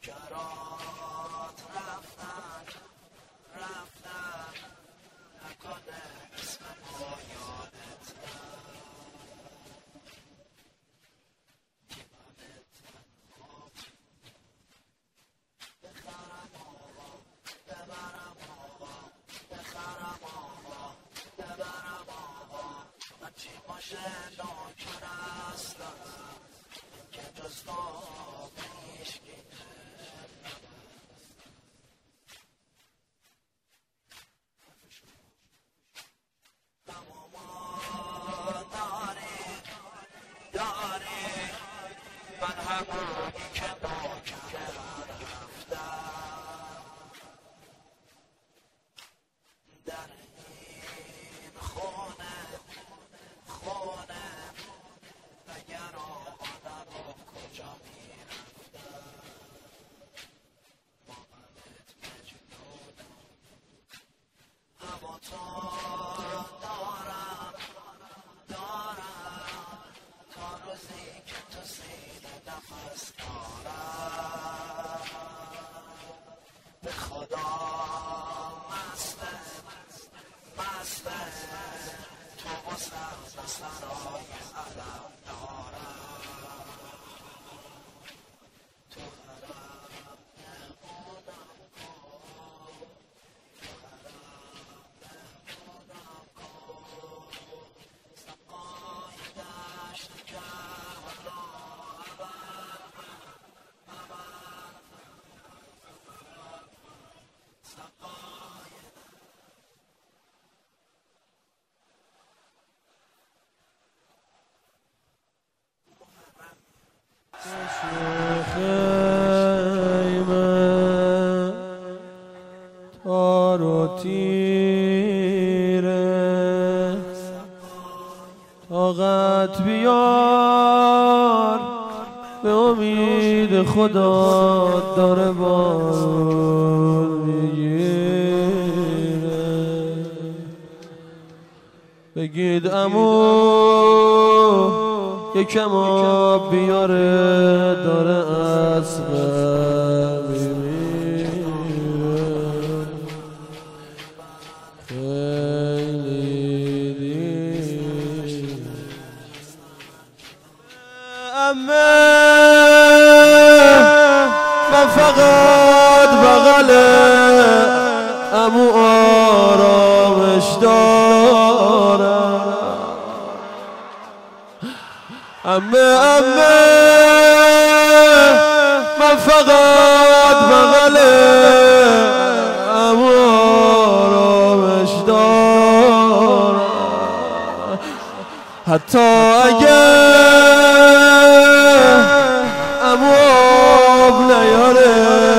نوکرات رفتن نکنه اسم پایانت هرچی باشه نوکر هستم که جز تو پیشگی تماما داری من همونی که نوکر رفتم در این خونه اگر آقادم کجا میرفتم مامنت مجنونم اما تو دارم تا روزی که تو سینه نفس دارم به خدا مسته تو واسم سرای علم دارم تو حرم نمونم کن سقای دشت کربلا خیمه تار و تیره طاقت بیار به امید خدا داره بار میگیره بگید عمو یکم آب بیاره داره اسبم میمیره خیلی دیر عمه من فقط بغل عمو آرامش دارم عمه من فقط بغل عمو آرامش دارم حتی اگر عمو آب نیاره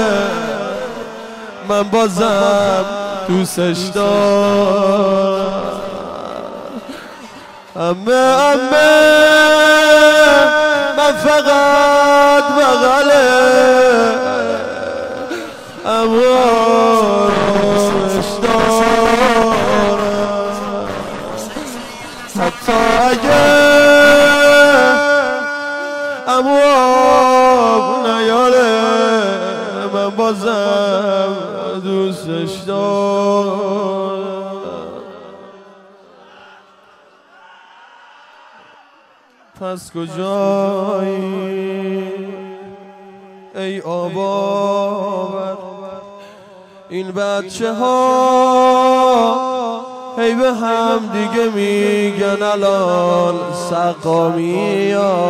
من بازم دوستش دارم عمه من فقط بغل عمو آرامش دارم حتی اگر عمو آب نیاره من بازم دوستش دارم پس کجایی ای آباور این بچه ها هی به هم دیگه میگن الان سقامی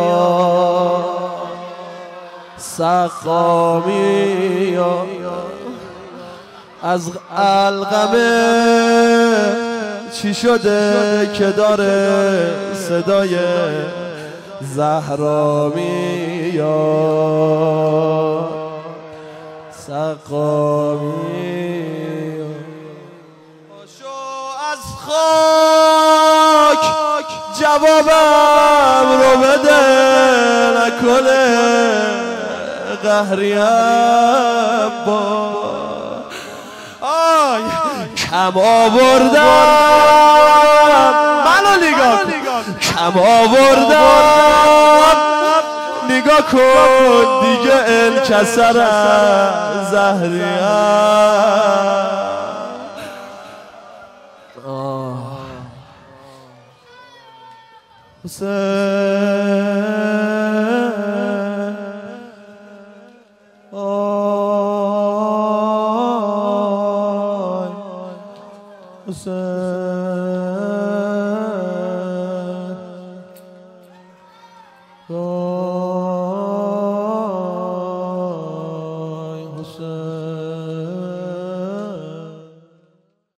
از علقمه چی شده که داره صدای زهرا میاد سقامی پاشو از خاک جوابم رو بده نکنه قهری با آی کم آوردم منو نگاه کم آوردم نگاه کن دیگه انکسر زهریا حسین